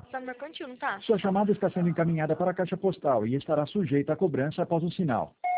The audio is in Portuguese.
tá no mercantil, não tá? Sua chamada está sendo encaminhada para a caixa postal e estará sujeita a cobrança após o sinal.